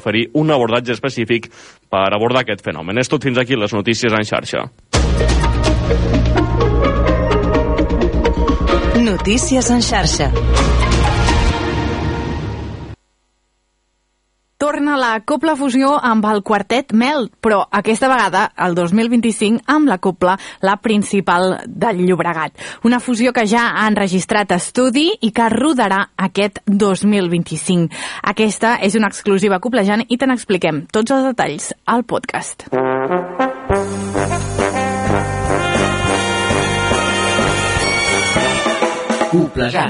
oferir un abordatge específic per abordar aquest fenomen. És tot fins aquí les notícies en xarxa. Notícies en xarxa. Torna la Copla Fusió amb el quartet Mel, però aquesta vegada, el 2025, amb la Copla, la principal del Llobregat. Una fusió que ja ha enregistrat estudi i que rodarà aquest 2025. Aquesta és una exclusiva coplejant i te n'expliquem tots els detalls al podcast. Coplejant.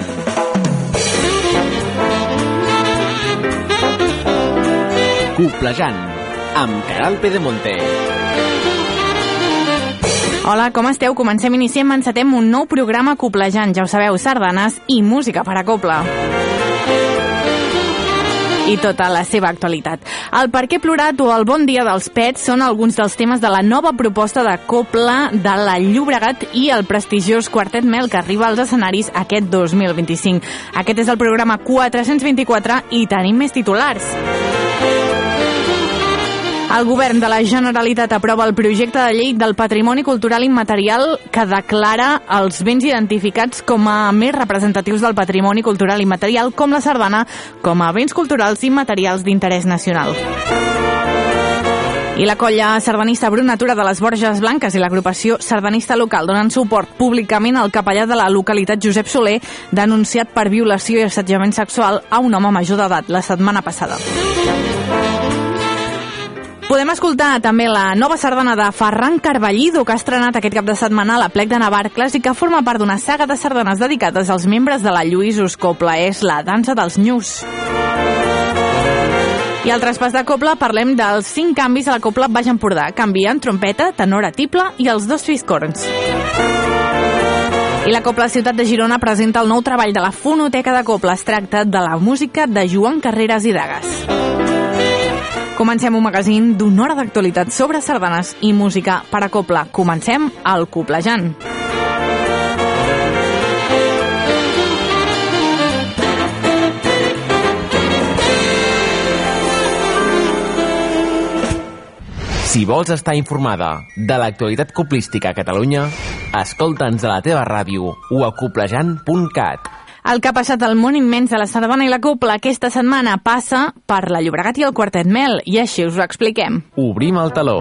Coplejant, amb Caral Pedemonte. Hola, com esteu? Iniciem, encetem un nou programa Coplejant. Ja ho sabeu, sardanes i música per a copla. I tota la seva actualitat. El Per què plorat o el Bon dia dels pets són alguns dels temes de la nova proposta de copla de la Llobregat i el prestigiós quartet Mel que arriba als escenaris aquest 2025. Aquest és el programa 424 i tenim més titulars. El govern de la Generalitat aprova el projecte de llei del patrimoni cultural immaterial que declara els béns identificats com a més representatius del patrimoni cultural immaterial, com la sardana, com a béns culturals immaterials d'interès nacional. I la colla sardanista Brut Natura de les Borges Blanques i l'agrupació sardanista local donen suport públicament al capellà de la localitat Josep Soler, denunciat per violació i assetjament sexual a un home major d'edat la setmana passada. Podem escoltar també la nova sardana de Ferran Carballido, que ha estrenat aquest cap de setmana a la Plec de Navarcles i que forma part d'una saga de sardanes dedicades als membres de la Lluïsos Copla. És la dansa dels nyus. I al traspàs de copla parlem dels 5 canvis a la copla Baix Empordà. Canvien trompeta, tenora, tiple i els 2 fiscorns. I la Copla Ciutat de Girona presenta el nou treball de la Fonoteca de Copla. Es tracta de la música de Joan Carreras i Dagas. Comencem un magazín d'una hora d'actualitat sobre sardanes i música per a copla. Comencem el Coplejant. Si vols estar informada de l'actualitat coplística a Catalunya, escolta'ns a la teva ràdio o a coplejant.cat. El que ha passat al món immens de la sardana i la copla aquesta setmana passa per la Llobregat i el quartet Mel, i així us ho expliquem. Obrim el teló.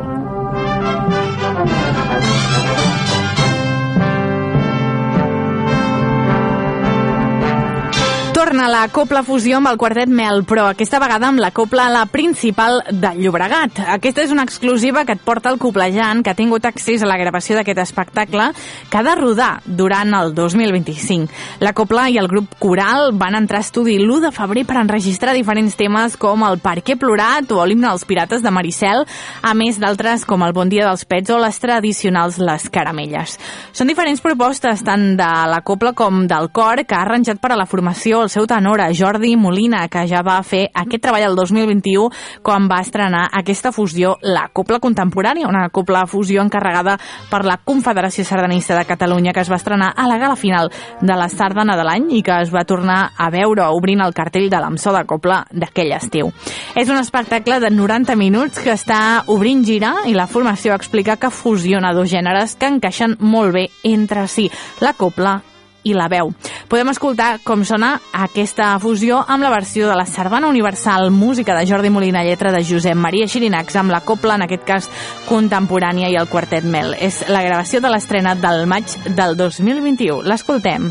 Torna la Copla Fusió amb el quartet Mel, però aquesta vegada amb la copla la principal del Llobregat. Aquesta és una exclusiva que et porta el Coplejant, que ha tingut accés a la gravació d'aquest espectacle que ha de rodar durant el 2025. La copla i el grup coral van entrar a estudi l'1 de febrer per enregistrar diferents temes com el Per què plorat o l'himne dels pirates de Maricel, a més d'altres com el Bon dia dels pets o les tradicionals Les caramelles. Són diferents propostes tant de la copla com del cor que ha arranjat per a la formació el seu tenora, Jordi Molina, que ja va fer aquest treball el 2021 quan va estrenar aquesta fusió, la Copla Contemporània, una copla fusió encarregada per la Confederació Sardanista de Catalunya, que es va estrenar a la gala final de la sardana de l'any i que es va tornar a veure obrint el cartell de l'Amsó de Copla d'aquell estiu. És un espectacle de 90 minuts que està obrint gira i la formació explica que fusiona 2 gèneres que encaixen molt bé entre si, la copla i la veu. Podem escoltar com sona aquesta fusió amb la versió de la Sardana Universal, música de Jordi Molina, lletra de Josep Maria Xirinacs, amb la copla, en aquest cas contemporània, i el quartet Mel. És la gravació de l'estrena del maig del 2021. L'escoltem.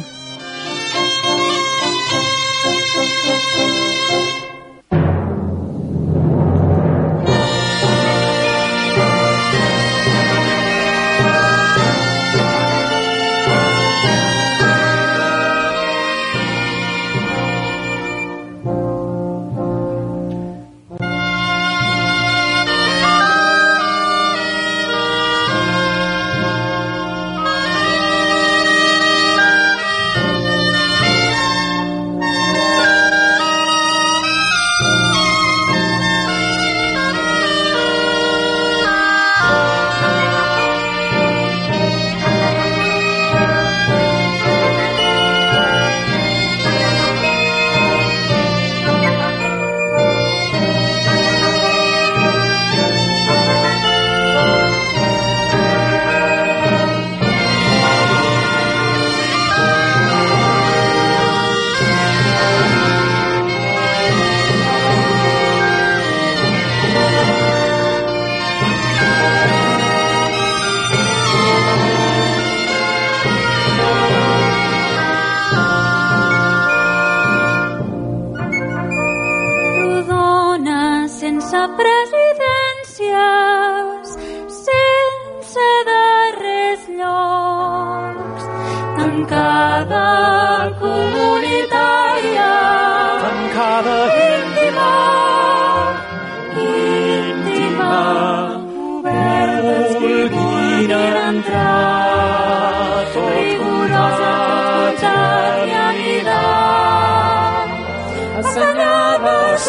presidències, sense darrers llocs, tancada comunitària, tancada íntima, vulguin entrar tot comptat i anidat, assenyada,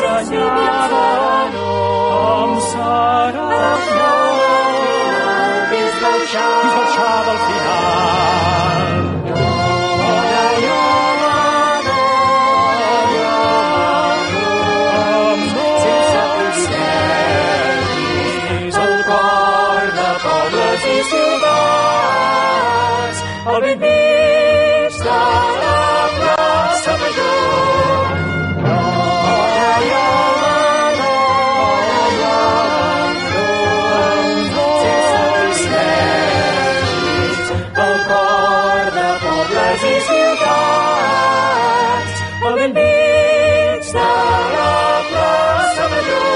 amb serafina, disbauxada al final. I ciutats, al bell mig de la plaça Major. Sense privilegis, al cor de pobles i ciutats, al bell mig de la plaça Major.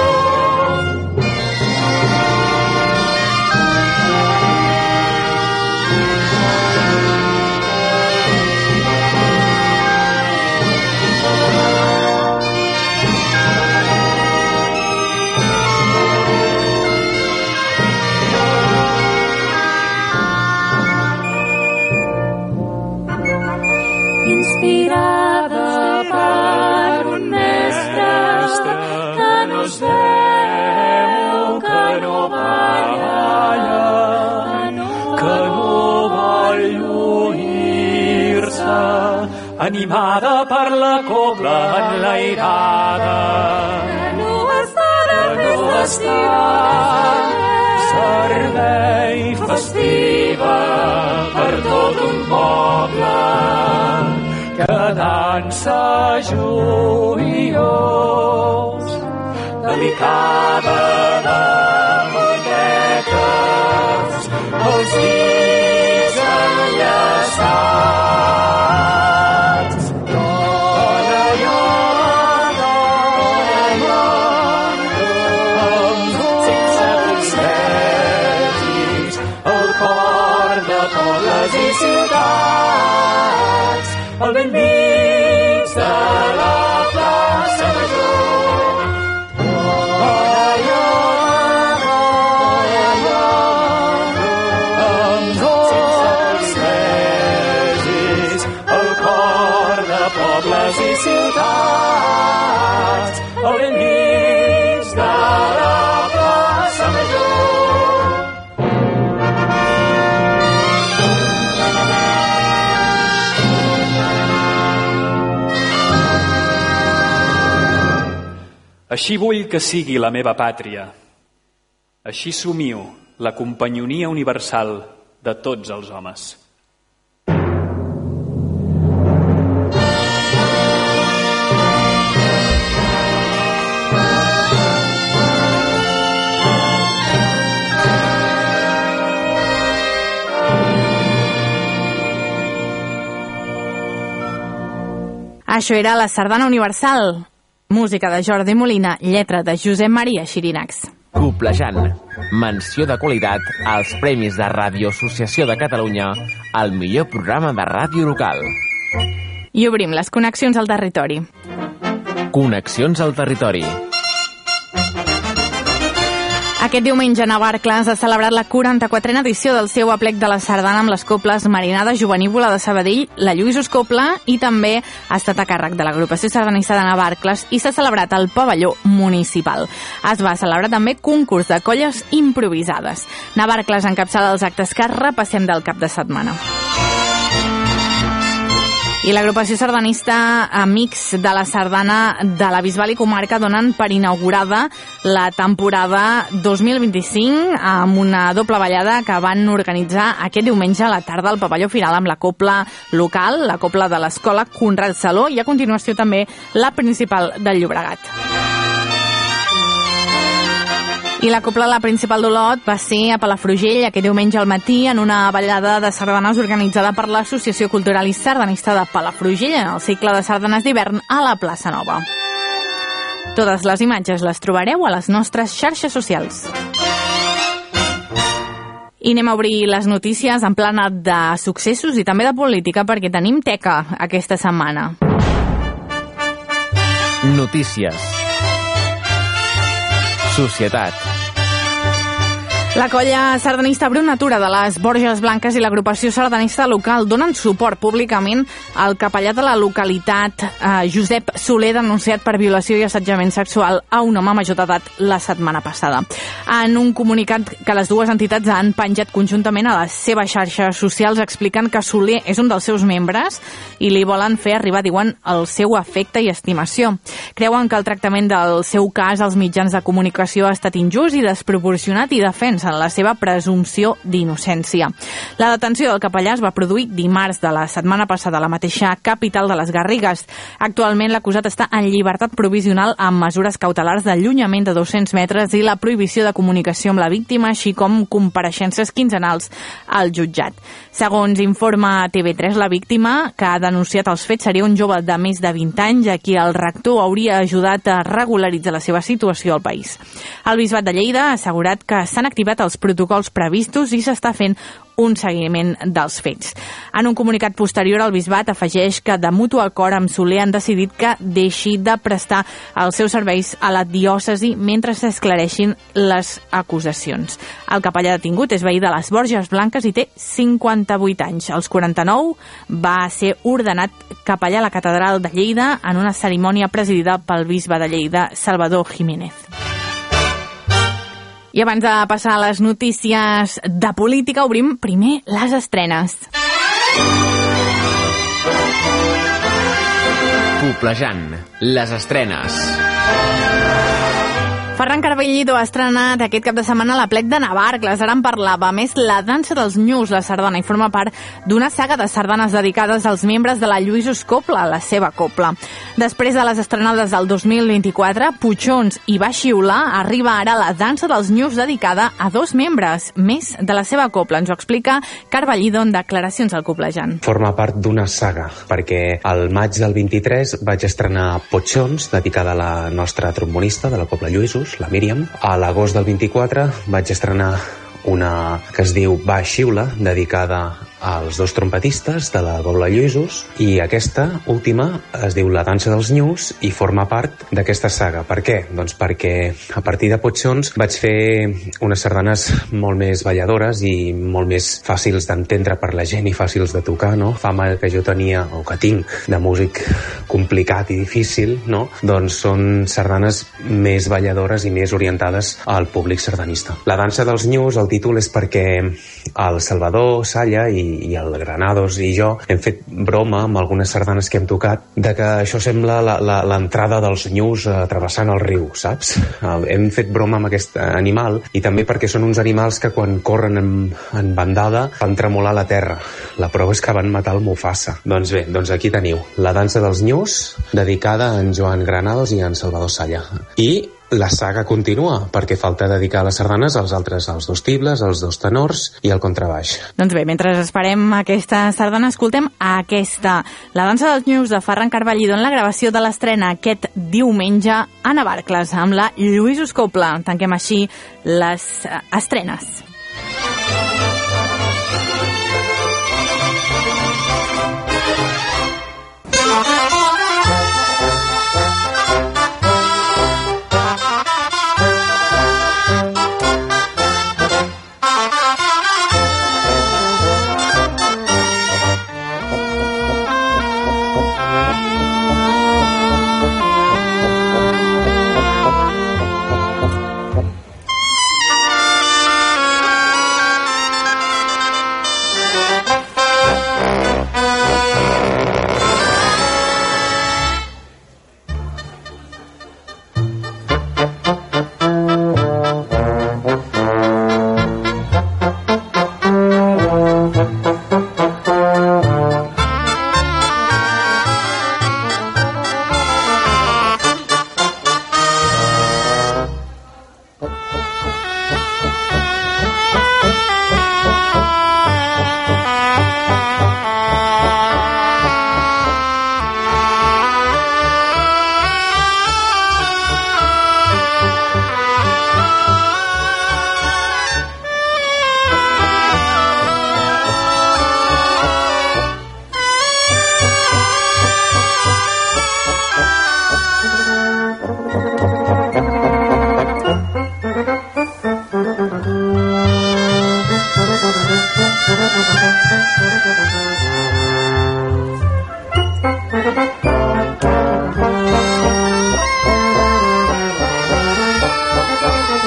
Inspirada per un mestre que no es veu, que no balla, que no vol lluir-se, animada per la cobla enlairada, que no està servei festiva per tot un poble que dansa joiós, delicada de gotetes, els dits enllaçats. Dona, sense privilegis, el cor de pobles i ciutats, al bell mig de la plaça Major. Sense privilegis, el cor de pobles i ciutats, al bell mig de la plaça Major. Així vull que sigui la meva pàtria. Així somio la companyonia universal de tots els homes. Això era la Sardana Universal. Música de Jordi Molina, lletra de Josep Maria Xirinacs. Coplejant, menció de qualitat als Premis de Ràdio Associació de Catalunya al millor programa de ràdio local. I obrim les connexions al territori. Connexions al territori. Aquest diumenge a Navarcles ha celebrat la 44a edició del seu aplec de la sardana amb les coples Marinada Jovenívola de Sabadell, la Lluïsos Copla, i també ha estat a càrrec de l'agrupació sardanista de Navarcles i s'ha celebrat al pavelló municipal. Es va celebrar també concurs de colles improvisades. Navarcles encapçala els actes que repassem del cap de setmana. I l'agrupació sardanista Amics de la Sardana de la Bisbal i Comarca donen per inaugurada la temporada 2025 amb una doble ballada que van organitzar aquest diumenge a la tarda al pavelló final amb la copla local, la copla de l'escola Conrad Saló, i a continuació també la principal del Llobregat. I la copla la principal d'Olot va ser a Palafrugell aquest diumenge al matí en una ballada de sardanes organitzada per l'Associació Cultural i Sardanista de Palafrugell en el cicle de sardanes d'hivern a la plaça Nova. Totes les imatges les trobareu a les nostres xarxes socials. I anem a obrir les notícies en plana de successos i també de política perquè tenim teca aquesta setmana. Notícies. Societat. La colla sardanista Brunatura de les Borges Blanques i l'agrupació sardanista local donen suport públicament al capellà de la localitat, Josep Soler, denunciat per violació i assetjament sexual a un home major d'edat la setmana passada. En un comunicat que les dues entitats han penjat conjuntament a les seves xarxes socials expliquen que Soler és un dels seus membres i li volen fer arribar, diuen, el seu afecte i estimació. Creuen que el tractament del seu cas als mitjans de comunicació ha estat injust i desproporcionat i defensen la seva presumpció d'innocència. La detenció del capellà es va produir dimarts de la setmana passada a la mateixa capital de les Garrigues. Actualment l'acusat està en llibertat provisional amb mesures cautelars d'allunyament de 200 metres i la prohibició de comunicació amb la víctima, així com compareixences quinzenals al jutjat. Segons informa TV3, la víctima que ha denunciat els fets seria un jove de més de 20 anys a qui el rector hauria ajudat a regularitzar la seva situació al país. El Bisbat de Lleida ha assegurat que s'han activat els protocols previstos i s'està fent un seguiment dels fets. En un comunicat posterior, el Bisbat afegeix que de mutu acord amb Soler han decidit que deixi de prestar els seus serveis a la diòcesi mentre s'esclareixin les acusacions. El capellà detingut és veí de les Borges Blanques i té 58 anys. Als 49 va ser ordenat capellà a la catedral de Lleida en una cerimònia presidida pel bisbe de Lleida, Salvador Jiménez. I abans de passar a les notícies de política, obrim primer les estrenes. Coplejant, les estrenes. Ferran Carballido ha estrenat aquest cap de setmana la plec de Navarcles. Ara en parlava. A més, la dansa dels Nyus, la sardana, i forma part d'una saga de sardanes dedicades als membres de la Lluïsos Copla, la seva copla. Després de les estrenades del 2024, Puigons i Va xiular, arriba ara la dansa dels Nyus dedicada a 2 membres més de la seva copla. Ens ho explica Carballido en declaracions al Coplejant. Forma part d'una saga, perquè al maig del 23 vaig estrenar Puigons, dedicada a la nostra trombonista de la copla Lluïsos, la Míriam. A l'agost del 24 vaig estrenar una que es diu Va xiula, dedicada als 2 trompetistes de la copla Lluïsos, i aquesta última es diu La dansa dels Nyus i forma part d'aquesta saga. Per què? Doncs perquè a partir de Puigons vaig fer unes sardanes molt més balladores i molt més fàcils d'entendre per la gent i fàcils de tocar, no? Fama que jo tenia, o que tinc, de músic complicat i difícil, no? Doncs són sardanes més balladores i més orientades al públic sardanista. La dansa dels Nyus, el títol és perquè el Salvador Salla i el Granados i jo hem fet broma amb algunes sardanes que hem tocat de que això sembla l'entrada dels Nyus travessant el riu, saps? Hem fet broma amb aquest animal i també perquè són uns animals que quan corren en bandada fan tremolar la terra. La prova és que van matar el Mufasa. Doncs bé, doncs aquí teniu la dansa dels Nyus, dedicada a en Joan Granados i a en Salvador Salla. I la saga continua, perquè falta dedicar les sardanes als 2 tibles, als 2 tenors i al contrabaix. Doncs bé, mentre esperem aquesta sardana, escoltem aquesta, la dansa dels Nyus de Ferran Carballido en la gravació de l'estrena aquest diumenge a Navarcles, amb la Lluïsos Copla. Tanquem així les estrenes.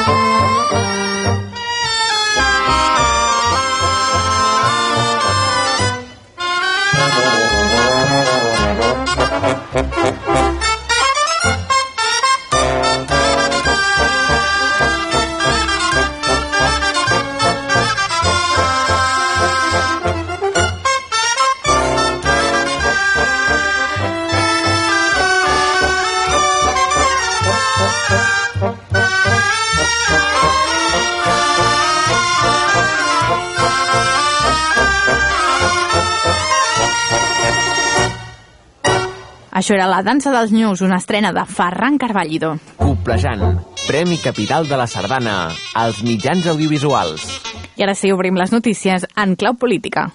Això era La dansa dels nyus, una estrena de Ferran Carballido. Coplejant, Premi Capital de la Sardana, als mitjans audiovisuals. I ara sí, obrim les notícies en clau política.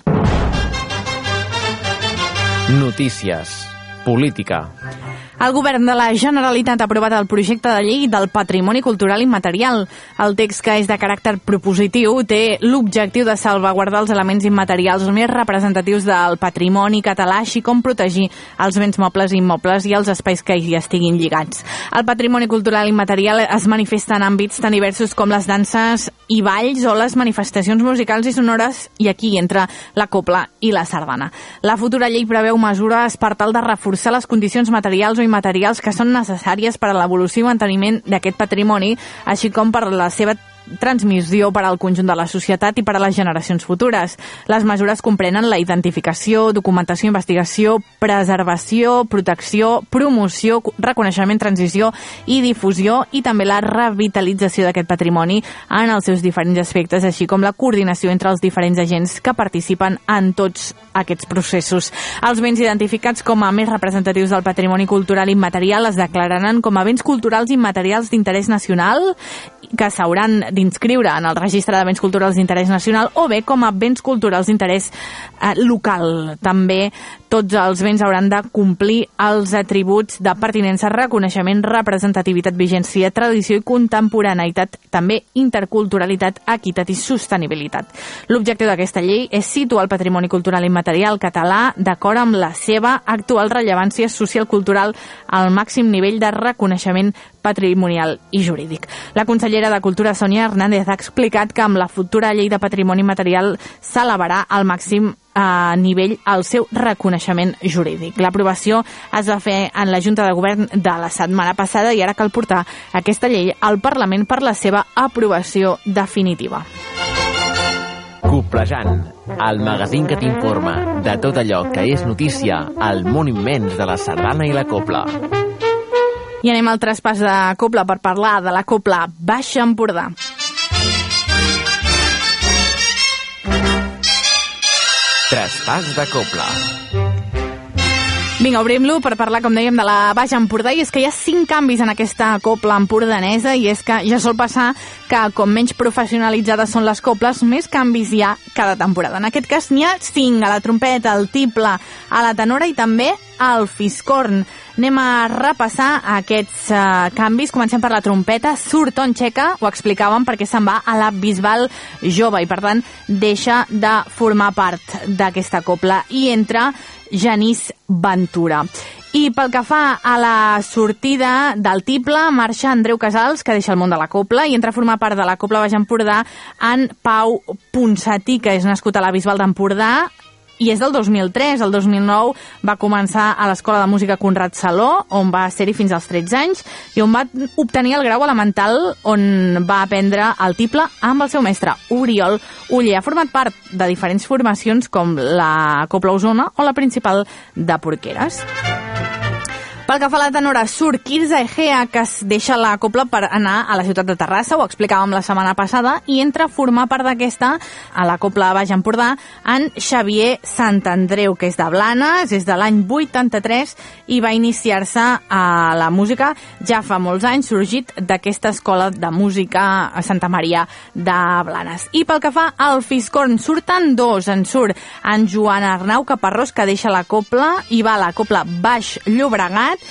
Notícies. Política. El govern de la Generalitat ha aprovat el projecte de llei del patrimoni cultural immaterial. El text, que és de caràcter propositiu, té l'objectiu de salvaguardar els elements immaterials més representatius del patrimoni català, així com protegir els béns mobles i immobles i els espais que hi estiguin lligats. El patrimoni cultural immaterial es manifesta en àmbits tan diversos com les danses i balls o les manifestacions musicals i sonores, i aquí entra la copla i la sardana. La futura llei preveu mesures per tal de reforçar les condicions materials o immaterials que són necessàries per a l'evolució i manteniment d'aquest patrimoni, així com per la seva transmissió per al conjunt de la societat i per a les generacions futures. Les mesures comprenen la identificació, documentació, investigació, preservació, protecció, promoció, reconeixement, transició i difusió, i també la revitalització d'aquest patrimoni en els seus diferents aspectes, així com la coordinació entre els diferents agents que participen en tots aquests processos. Els béns identificats com a més representatius del patrimoni cultural immaterial es declararan com a béns culturals immaterials d'interès nacional, que s'hauran d'inscriure en el registre de béns culturals d'interès nacional, o bé com a béns culturals d'interès local. També tots els béns hauran de complir els atributs de pertinença, reconeixement, representativitat, vigència, tradició i contemporaneïtat, també interculturalitat, equitat i sostenibilitat. L'objectiu d'aquesta llei és situar el patrimoni cultural immaterial català d'acord amb la seva actual rellevància social-cultural al màxim nivell de reconeixement patrimonial i jurídic. La consellera de Cultura, Sònia Hernández, ha explicat que amb la futura llei de patrimoni material s'elevarà al màxim nivell el seu reconeixement jurídic. L'aprovació es va fer en la Junta de Govern de la setmana passada i ara cal portar aquesta llei al Parlament per la seva aprovació definitiva. Coplejant, el magazín que t'informa de tot allò que és notícia al món immens de la sardana i la copla. I anem al traspàs de copla per parlar de la copla Baix Empordà. Traspàs de copla. Vinga, obrim-lo per parlar, com dèiem, de la Baix Empordà, i és que hi ha 5 canvis en aquesta copla empordanesa, i és que ja sol passar que com menys professionalitzades són les coples, més canvis hi ha cada temporada. En aquest cas n'hi ha 5, a la trompeta, al tiple, a la tenora i també al fiscorn. Anem a repassar aquests canvis. Comencem per la trompeta. Surt On Checa, ho explicàvem, perquè se'n va a la Bisbal jove i, per tant, deixa de formar part d'aquesta copla i entra Genís Ventura. I pel que fa a la sortida del tiple, marxa Andreu Casals, que deixa el món de la copla, i entra a formar part de la copla Baix Empordà en Pau Ponsatí, que és nascut a la Bisbal d'Empordà, i és del 2003. El 2009 va començar a l'Escola de Música Conrad Saló, on va ser-hi fins als 13 anys, i on va obtenir el grau elemental, on va aprendre el tiple amb el seu mestre, Oriol Oller. Ha format part de diferents formacions, com la Copla Osona o la Principal de Porqueres. Pel que fa a la tenora, surt Quirze Egea, que es deixa la copla per anar a la ciutat de Terrassa, ho explicàvem la setmana passada, i entra a formar part d'aquesta, a la copla Baix Empordà, en Xavier Santandreu, que és de Blanes, és de l'any 83, i va iniciar-se a la música ja fa molts anys, sorgit d'aquesta escola de música a Santa Maria de Blanes. I pel que fa al fiscorn, surten 2, en surt en Joan Arnau Caparrós, que deixa la copla i va a la copla Baix Llobregat,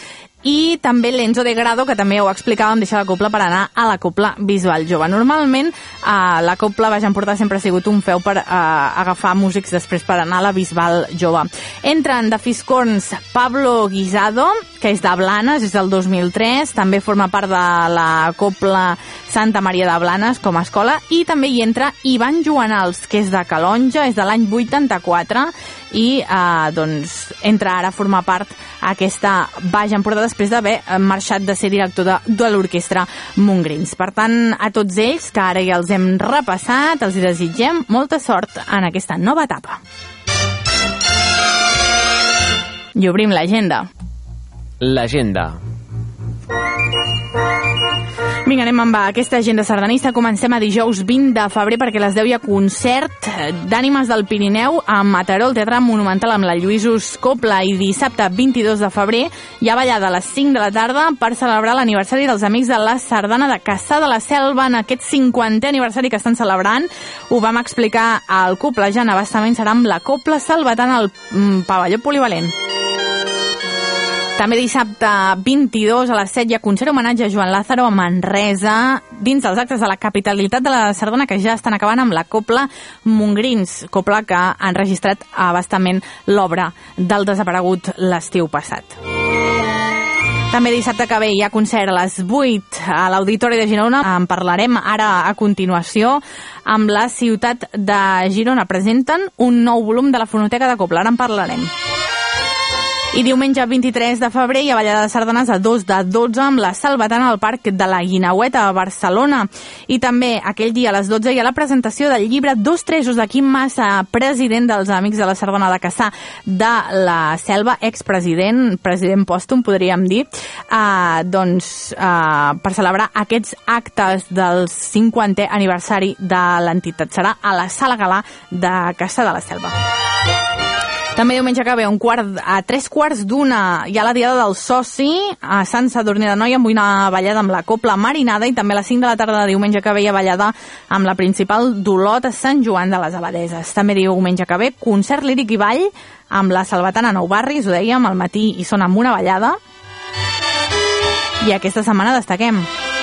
i també l'Enzo de Grado, que també ho explicàvem, deixa la Copla per anar a la Copla Bisbal Jove. Normalment la Copla Baix Empordà sempre ha sigut un feu per agafar músics després per anar a la Bisbal Jove. Entren de Fiscorns Pablo Guisado, que és de Blanes, és del 2003, també forma part de la Copla Santa Maria de Blanes com a escola, i també hi entra Ivan Joanals, que és de Calonja, és de l'any 84, i doncs entra ara a formar part aquesta Baix Empordà després d'haver marxat de ser director de l'orquestra Montgrins. Per tant, a tots ells, que ara ja els hem repassat, els desitgem molta sort en aquesta nova etapa. I obrim l'agenda. L'agenda. Vinga, anem amb aquesta agenda sardanista. Comencem a dijous 20 de febrer perquè a les 10 hi ha concert d'Ànimes del Pirineu a Mataró, al Teatre Monumental amb la Lluïsos Copla, i dissabte 22 de febrer hi ha ballada a les 5 de la tarda per celebrar l'aniversari dels Amics de la Sardana de Cassà de la Selva en aquest 50è aniversari que estan celebrant. Ho vam explicar al Coplejant abastament, serà amb la Copla Salvatana al pavelló polivalent. També dissabte 22 a les 7 hi ha concert homenatge a Joan Lázaro a Manresa, dins dels actes de la capitalitat de la Sardana, que ja estan acabant amb la Copla Montgrins, Copla que ha enregistrat abastament l'obra del desaparegut l'estiu passat. També dissabte que ve hi ha concert a les 8 a l'Auditori de Girona. En parlarem ara a continuació amb la ciutat de Girona. Presenten un nou volum de la Fonoteca de Copla. Ara en parlarem. I diumenge 23 de febrer hi ha ballada de sardanes a 2 de 12 amb la Salvatana al Parc de la Guineueta a Barcelona. I també aquell dia a les 12 hi ha la presentació del llibre Dos Tresos de Quim Massa, president dels Amics de la Sardana de Cassà de la Selva, expresident, president pòstum, podríem dir, per celebrar aquests actes del 50è aniversari de l'entitat. Serà a la Sala Galà de Cassà de la Selva. També diumenge que ve a 3:15 hi ha la Diada del Soci a Sant Sadurní d'Anoia amb una ballada amb la Copla Marinada, i també a les 5 de la tarda de diumenge que ve hi ha ballada amb la principal d'Olot a Sant Joan de les Abadeses. També diumenge que ve concert líric i ball amb la Salvatana Nou Barris, ho dèiem, al matí hi són amb una ballada. I aquesta setmana destaquem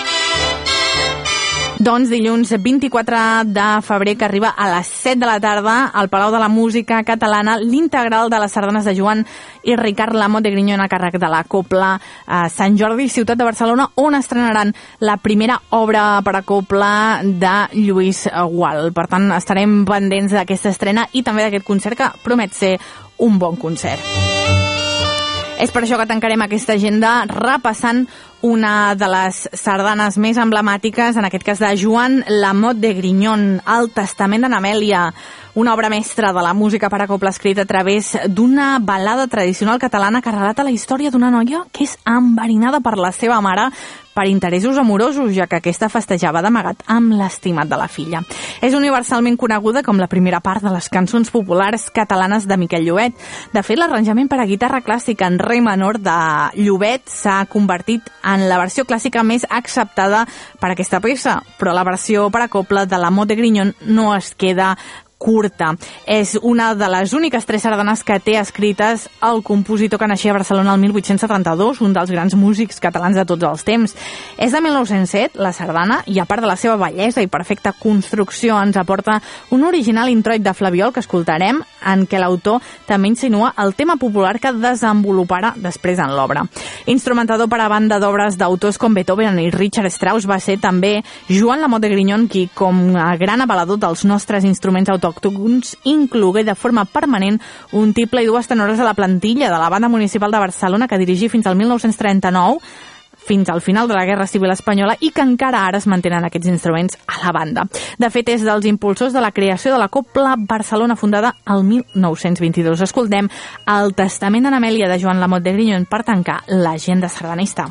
doncs dilluns 24 de febrer, que arriba a les 7 de la tarda al Palau de la Música Catalana l'integral de les sardanes de Joan i Ricard Lamot de Grinyón a càrrec de la Copla Sant Jordi, ciutat de Barcelona, on estrenaran la primera obra per a copla de Lluís Gual. Per tant, estarem pendents d'aquesta estrena i també d'aquest concert, que promet ser un bon concert. És per això que tancarem aquesta agenda repassant una de les sardanes més emblemàtiques, en aquest cas de Joan Lamot de Grinyón, El Testament d'Amèlia, una obra mestra de la música per a copla escrita a través d'una balada tradicional catalana que relata la història d'una noia que és enverinada per la seva mare per interessos amorosos, ja que aquesta festejava d'amagat amb l'estimat de la filla. És universalment coneguda com la primera part de les cançons populars catalanes de Miquel Llobet. De fet, l'arranjament per a guitarra clàssica en re menor de Llobet s'ha convertit en la versió clàssica més acceptada per a aquesta peça, però la versió per a copla de Lamot de Grinyón no es queda curta. És una de les úniques 3 sardanes que té escrites el compositor que naixia a Barcelona el 1872, un dels grans músics catalans de tots els temps. És de 1907, la sardana, i a part de la seva bellesa i perfecta construcció ens aporta un original introit de flabiol que escoltarem, en què l'autor també insinua el tema popular que desenvoluparà després en l'obra. Instrumentador per a banda d'obres d'autors com Beethoven i Richard Strauss, va ser també Joan Lamot de Grinyón qui, com a gran avalador dels nostres instruments autòctons, inclogué de forma permanent un tiple i 2 tenores a la plantilla de la Banda Municipal de Barcelona, que dirigí fins al 1939, fins al final de la Guerra Civil Espanyola, i que encara ara es mantenen aquests instruments a la banda. De fet, és dels impulsors de la creació de la Copla Barcelona, fundada el 1922. Escoltem El Testament d'Amèlia de Joan Lamot de Grinyón per tancar l'agenda sardanista.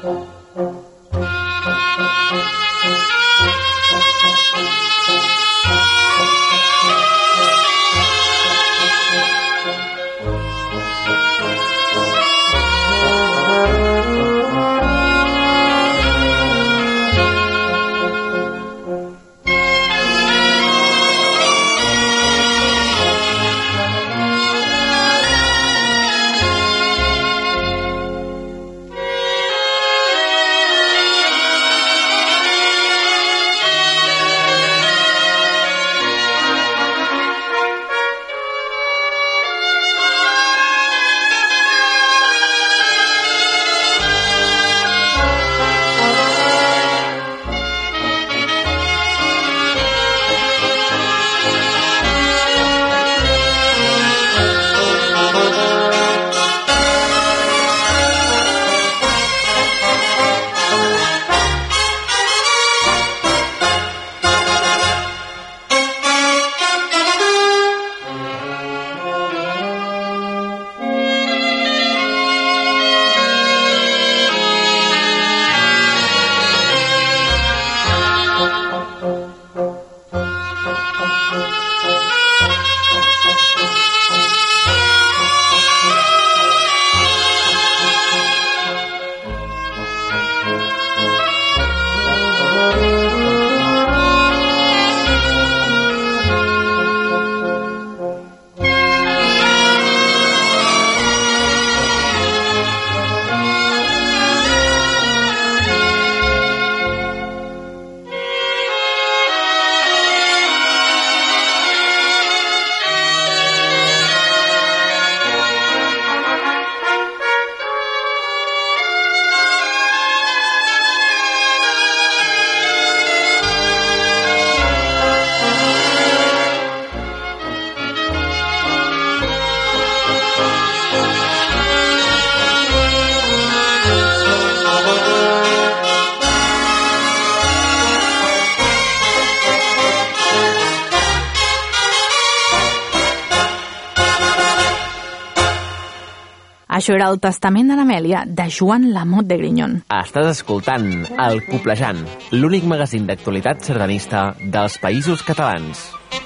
Això era el Testament de l'Amèlia, de Joan Lamotte de Grignon. Estàs escoltant El Coplejant, l'únic magazín d'actualitat sardanista dels Països Catalans.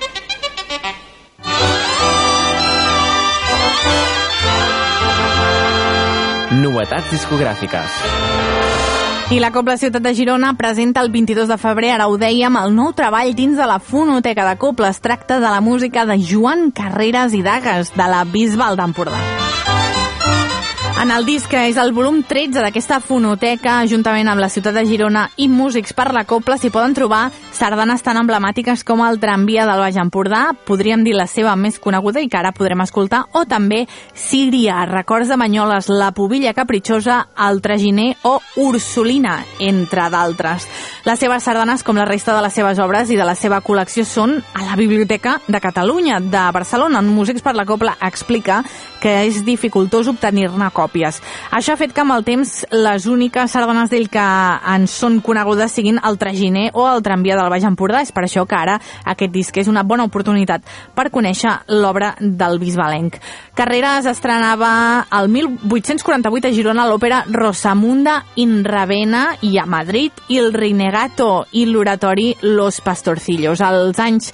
Novetats discogràfiques. I la Cobla Ciutat de Girona presenta el 22 de febrer, ara ho dèiem, el nou treball dins de la Fonoteca de Cobla. Es tracta de la música de Joan Carreras i Dagas, de la Bisbal d'Empordà. En el disc, que és el volum 13 d'aquesta fonoteca, juntament amb la ciutat de Girona i Músics per la Cobla, s'hi poden trobar sardanes tan emblemàtiques com el Tramvia del Baix Empordà, podríem dir la seva més coneguda i que ara podrem escoltar, o també Síria, Records de Banyoles, La Pubilla Capritxosa, El Traginer o Ursulina, entre d'altres. Les seves sardanes, com la resta de les seves obres i de la seva col·lecció, són a la Biblioteca de Catalunya, de Barcelona. En Músics per la Cobla explica que és dificultós obtenir-ne còpies. Això ha fet que amb el temps les úniques sardanes d'ell que ens són conegudes siguin el Traginer o el Tramvia del Baix Empordà. És per això que ara aquest disc és una bona oportunitat per conèixer l'obra del bisbalenc. Carreras estrenava el 1848 a Girona l'òpera Rosamunda in Ravenna i a Madrid Il Rinegato i l'oratori Los Pastorcillos. Als anys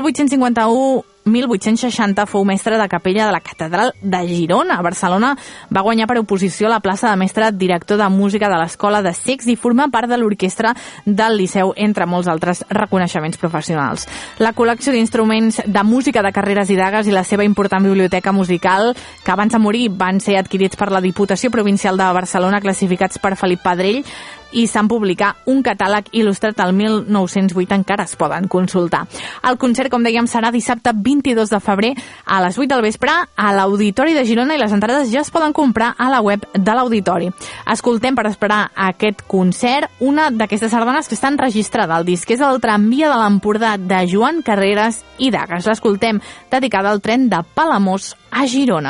1860 fou mestre de capella de la Catedral de Girona. A Barcelona va guanyar per oposició la plaça de mestre director de música de l'Escola de Cecs i formar part de l'orquestra del Liceu, entre molts altres reconeixements professionals. La col·lecció d'instruments de música de Carreras i Dagas i la seva important biblioteca musical, que abans de morir van ser adquirits per la Diputació Provincial de Barcelona, classificats per Felip Pedrell, i s'han publicat un catàleg il·lustrat al 1908, encara es poden consultar. El concert, com dèiem, serà dissabte 22 de febrer a les 8 del vespre a l'Auditori de Girona i les entrades ja es poden comprar a la web de l'Auditori. Escoltem, per esperar aquest concert, una d'aquestes sardanes que està enregistrada al disc, que és el Tramvia de l'Empordà de Joan Carreras i Dagas. L'escoltem dedicada al tren de Palamós a Girona.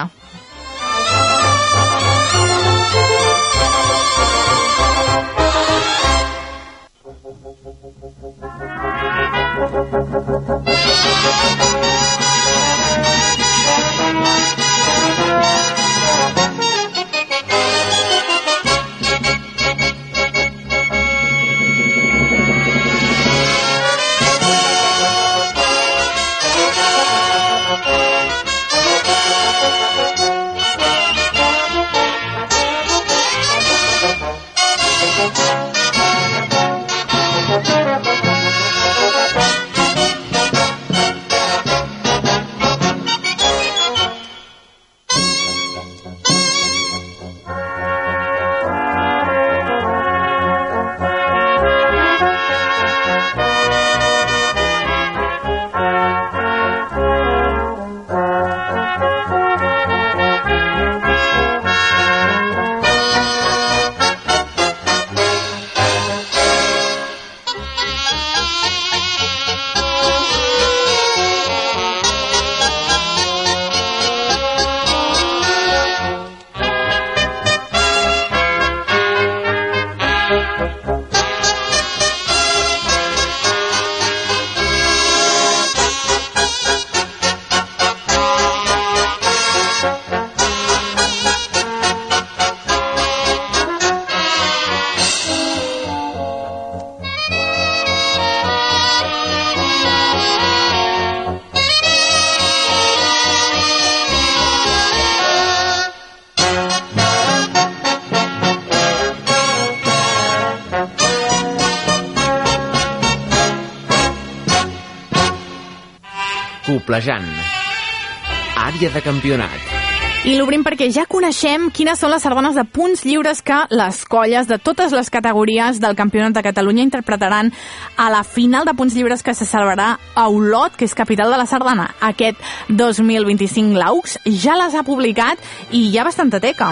Coplejant. Àrea de campionat. I l'obrim perquè ja coneixem quines són les sardanes de punts lliures que les colles de totes les categories del Campionat de Catalunya interpretaran a la final de punts lliures que se celebrarà a Olot, que és capital de la sardana. Aquest 2025 l'AUX ja les ha publicat i hi ha bastanta teca.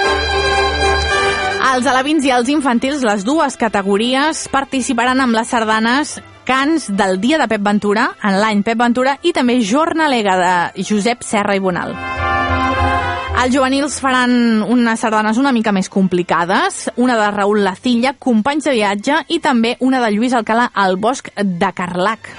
Els alevins i els infantils, les dues categories, participaran amb les sardanes Cants del Dia de Pep Ventura, en l'any Pep Ventura, i també Jornalega de Josep Serra i Bonal. Els juvenils faran unes sardanes una mica més complicades, una de Raül Lacilla, Companys de viatge, i també una de Lluís Alcalà, El bosc de Carlac.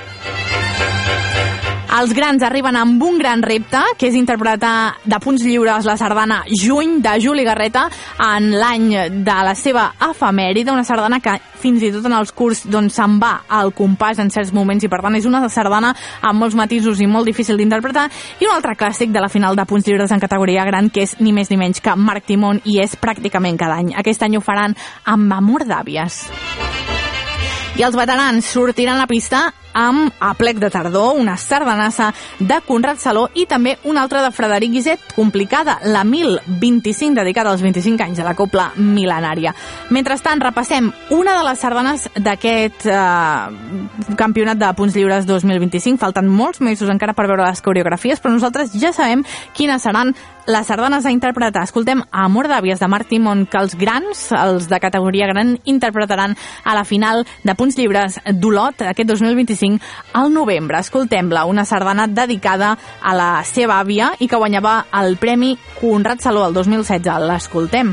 Els grans arriben amb un gran repte, que és interpretar de punts lliures la sardana Juny, de Juli Garreta, en l'any de la seva efemèride, una sardana que fins i tot en els curs se'n va al compàs en certs moments, i per tant és una sardana amb molts matisos i molt difícil d'interpretar. I un altre clàssic de la final de punts lliures en categoria gran, que és ni més ni menys que Marc Timón, i és pràcticament cada any. Aquest any ho faran amb Amor d'àvies. I els veterans sortiran a la pista amb A plec de tardor, una sardanassa de Conrad Saló, i també una altra de Frederic Guiset, complicada, la 1025, dedicada als 25 anys de la Copla Mil·lenària. Mentrestant, repassem una de les sardanes d'aquest Campionat de Punts Lliures 2025. Falten molts mesos encara per veure les coreografies, però nosaltres ja sabem quines seran les sardanes a interpretar. Escoltem Amor d'àvies de Marc Timón, que els grans, els de categoria gran, interpretaran a la final de Punts Lliures d'Olot aquest 2025 al novembre. Escoltem-la, una sardana dedicada a la seva àvia i que guanyava el Premi Conrad Saló el 2016. L'escoltem.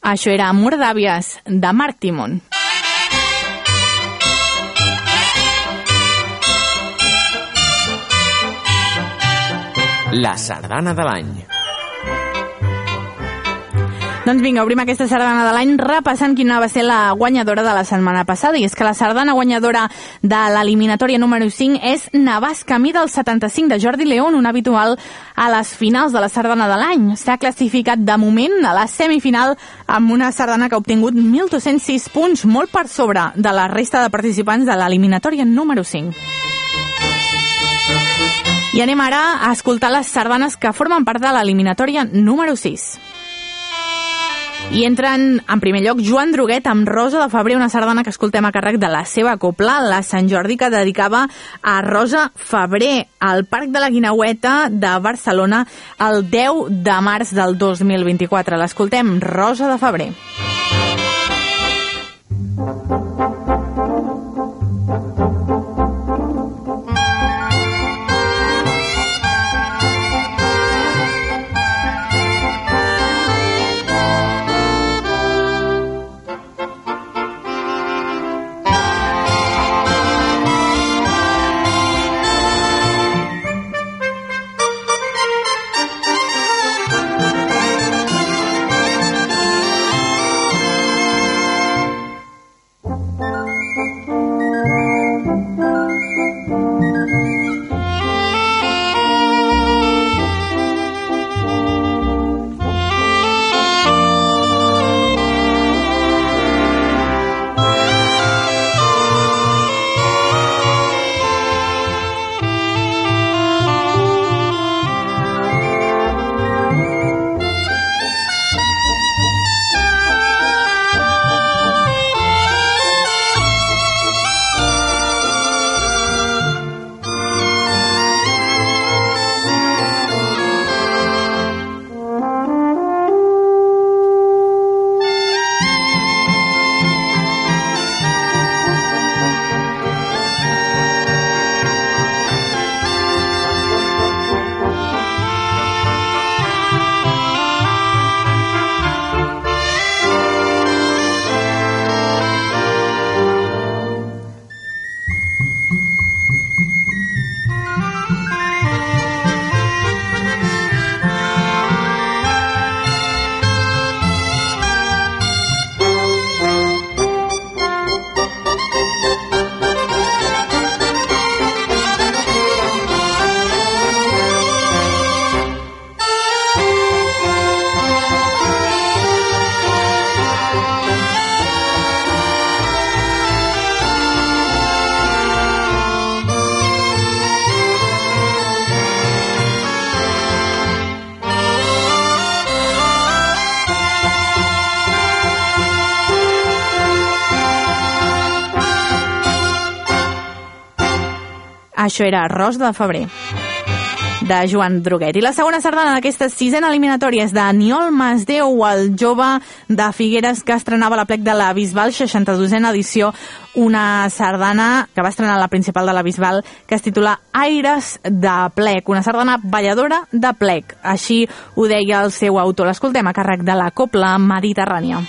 Això era Amor d'àvies, de Marc Timon. La sardana de l'any. Doncs vinga, obrim aquesta sardana de l'any repassant quina va ser la guanyadora de la setmana passada. I és que la sardana guanyadora de l'eliminatòria número 5 és Navàs Camí del 75 de Jordi León, un habitual a les finals de la sardana de l'any. S'ha classificat de moment a la semifinal amb una sardana que ha obtingut 1.206 punts, molt per sobre de la resta de participants de l'eliminatòria número 5. I anem ara a escoltar les sardanes que formen part de l'eliminatòria número 6. I entren, en primer lloc, Joan Droguet amb Rosa de Febrer, una sardana que escoltem a càrrec de la seva copla, la Sant Jordi, que dedicava a Rosa Febrer al Parc de la Guineueta de Barcelona el 10 de març del 2024. L'escoltem, Rosa de Febrer. Això era Rosa de Febrer, de Joan Droguet. I la segona sardana d'aquesta sisena eliminatòria és d'Aniol Masdeu, el jove de Figueres que estrenava la plec de la Bisbal, 62a edició, una sardana que va estrenar la principal de la Bisbal, que es titula Aires de plec, una sardana balladora de plec. Així ho deia el seu autor. L'escoltem a càrrec de la Copla Mediterrània.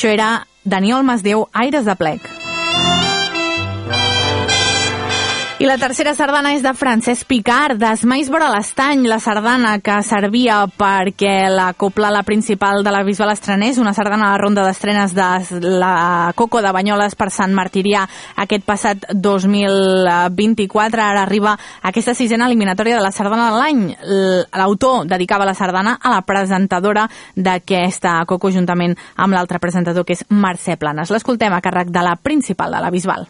Això era Daniel Masdeu, Aires de plec. I la tercera sardana és de Francesc Picart, d'Esmais vora l'Estany, la sardana que servia perquè la copla la principal de la Bisbal estrenés, una sardana a la ronda d'estrenes de la Coco de Banyoles per Sant Martirià aquest passat 2024. Ara arriba aquesta sisena eliminatòria de la sardana de l'any. L'autor dedicava la sardana a la presentadora d'aquesta Coco juntament amb l'altre presentador, que és Mercè Planes. L'escoltem a càrrec de la principal de la Bisbal.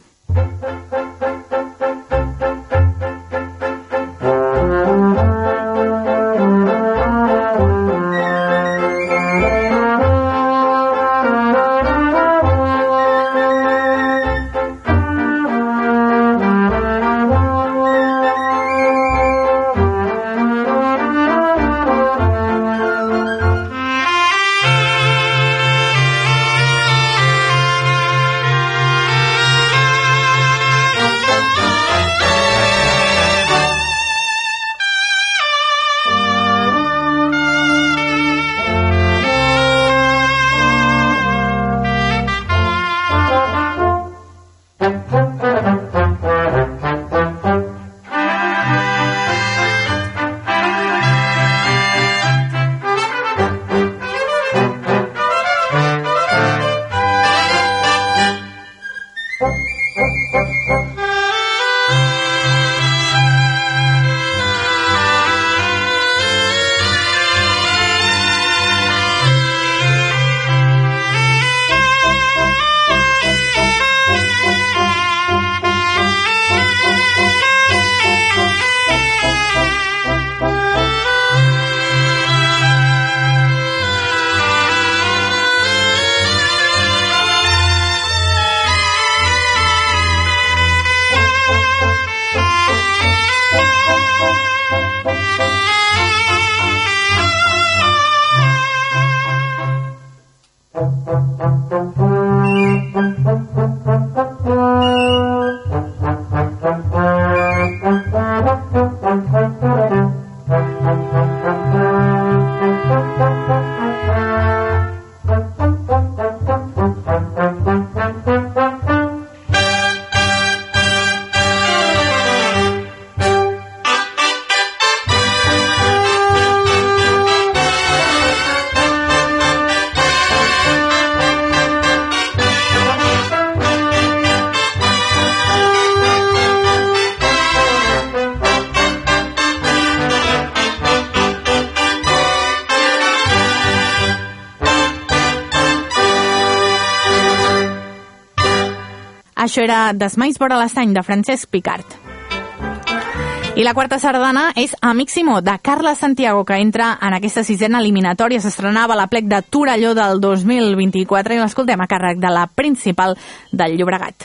Això era d'Esmais vora l'Estany, de Francesc Picart. I la quarta sardana és Amic Simó, de Carles Santiago, que entra en aquesta sisena eliminatòria. S'estrenava a la plec de Torelló del 2024 i l'escoltem a càrrec de la principal del Llobregat.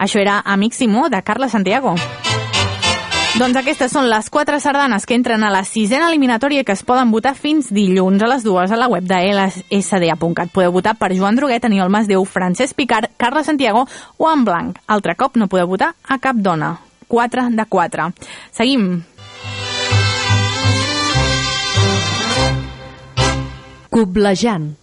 Això era Amic Simó, de Carles Santiago. Doncs aquestes són les 4 sardanes que entren a la 6a eliminatòria que es poden votar fins dilluns a les 2 a la web de lsda.cat. Podeu votar per Joan Droguet, Aniol Masdeu, Francesc Picard, Carles Santiago o en blanc. Altre cop no podeu votar a cap dona. 4 de 4. Seguim. Coblejant.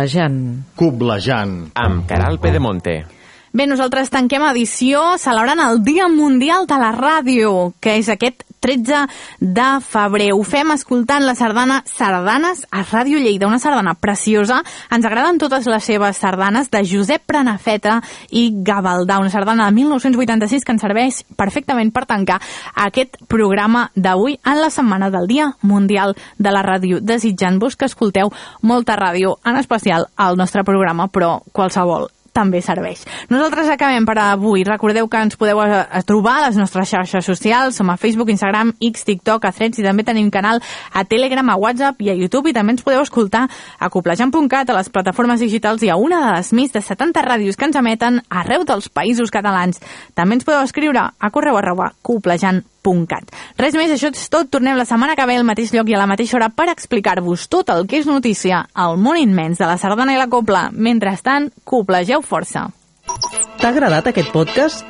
Amb Caral Pedemonte. Bé, nosaltres tanquem edició celebrant el Dia Mundial de la Ràdio, que és aquest 13 de febrer. Ho fem escoltant la sardana Sardanes a Ràdio Lleida, una sardana preciosa. Ens agraden totes les seves sardanes, de Josep Prenafeta i Gavaldà, una sardana de 1986 que ens serveix perfectament per tancar aquest programa d'avui en la setmana del Dia Mundial de la Ràdio, desitjant-vos que escolteu molta ràdio, en especial el nostre programa, però qualsevol també serveix. Nosaltres acabem per avui. Recordeu que ens podeu trobar a les nostres xarxes socials. Som a Facebook, Instagram, X, TikTok, a Threads, i també tenim canal a Telegram, a WhatsApp i a YouTube, i també ens podeu escoltar a coblejant.cat, a les plataformes digitals i a una de les més de 70 ràdios que ens emeten arreu dels països catalans. També ens podeu escriure a correu@coblejant.cat. Res més, això és tot. Tornem la setmana que ve al mateix lloc i a la mateixa hora per explicar-vos tot el que és notícia al món immens de la sardana i la cobla. Mentrestant, coblegeu força. T'ha agradat aquest podcast?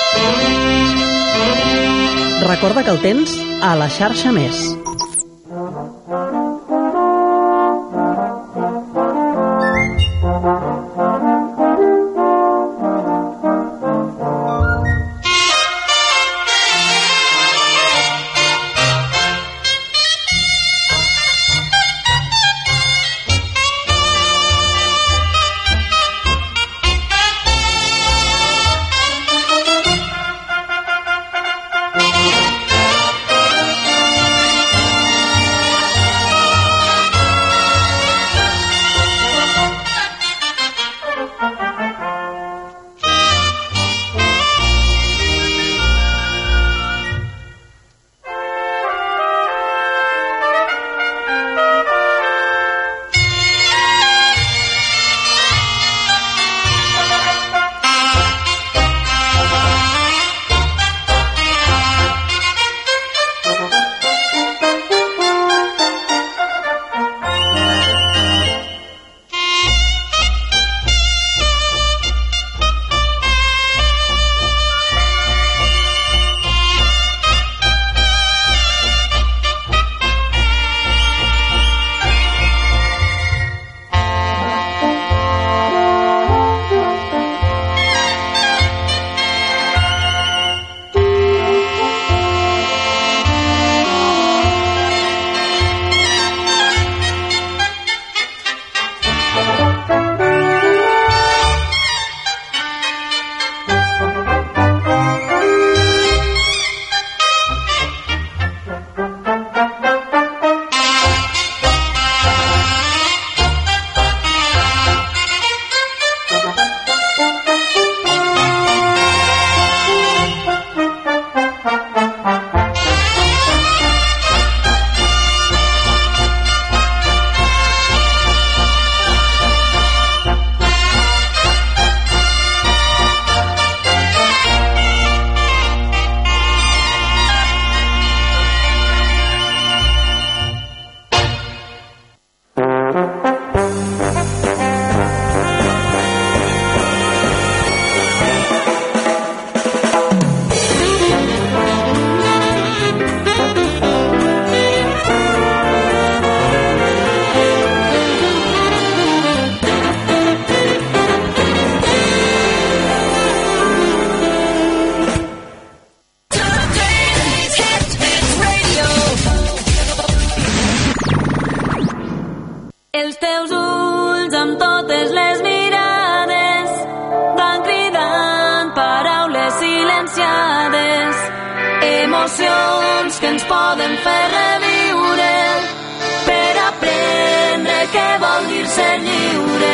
Recorda que el tens a la xarxa Més. Emocions que ens poden fer reviure per aprendre què vol dir ser lliure.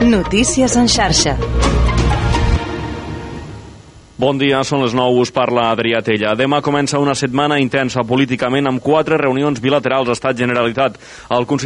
Notícies en xarxa. Bon dia, són les 9, us parla Adrià Tella. Demà comença una setmana intensa políticament amb 4 reunions bilaterals Estat-Generalitat. El